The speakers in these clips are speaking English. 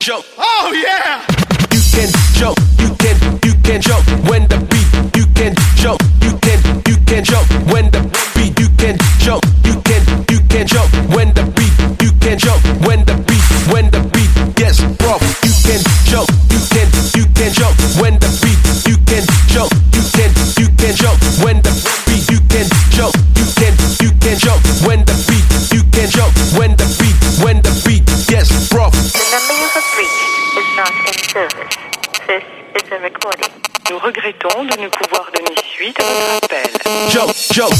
jump. Oh yeah. You can jump. You can jump when the beat. You can jump. You can jump when the beat. You can jump. You can jump when the beat. You can jump when the beat gets rough. You can jump. You can jump when the beat. You can jump. You can jump when the beat. You can jump. You can jump when the beat. You can jump when the beat gets rough. The number you have reached is not in service. This is a recording. Nous regrettons de ne pouvoir donner suite à votre appel. Jump.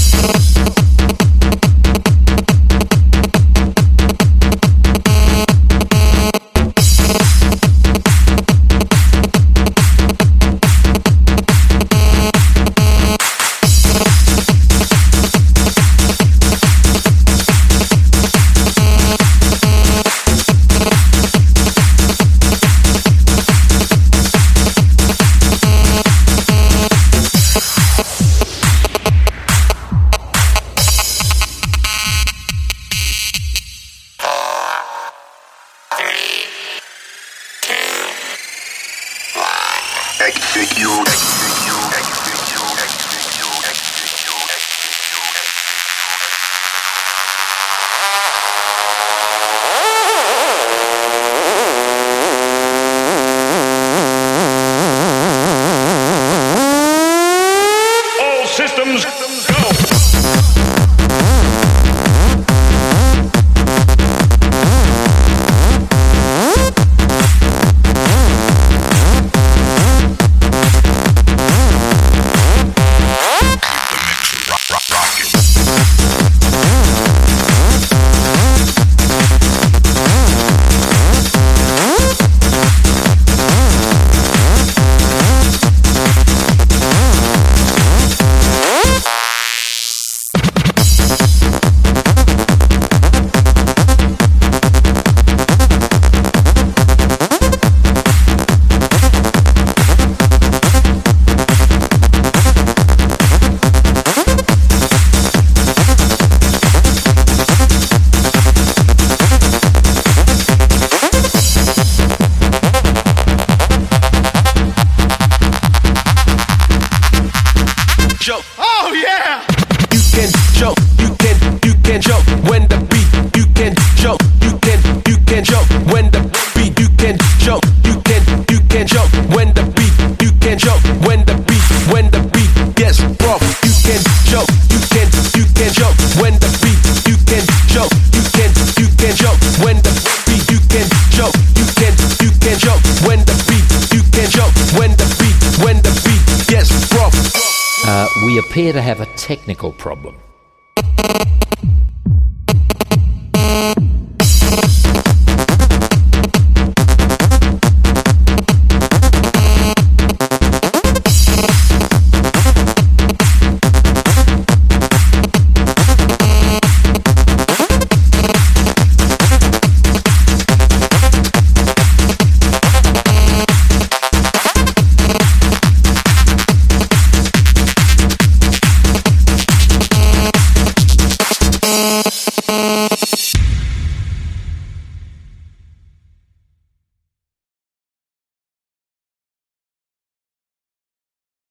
Systems go! Jump. Oh yeah. You can jump. You can jump when the beat. You can jump. You can jump when the beat. You can jump. You can jump when the beat. You can jump when the beat gets rough. You can jump. You can jump when the beat. You can jump. You can jump when the beat. You can jump. You can jump when the beat. You can jump when the beat gets rough. We appear to have a technical problem.